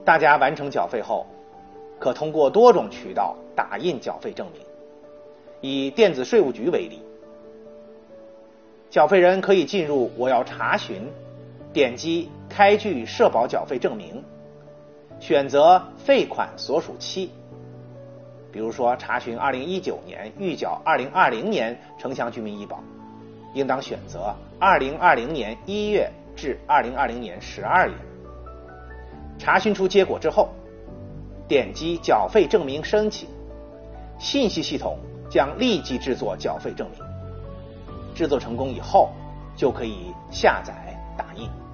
大家完成缴费后，可通过多种渠道打印缴费证明。以电子税务局为例，缴费人可以进入我要查询，点击开具社保缴费证明，选择费款所属期，比如说查询2019年预缴2020年城乡居民医保，应当选择2020年1月至2020年12月。查询出结果之后，点击缴费证明申请，信息系统将立即制作缴费证明。制作成功以后，就可以下载打印。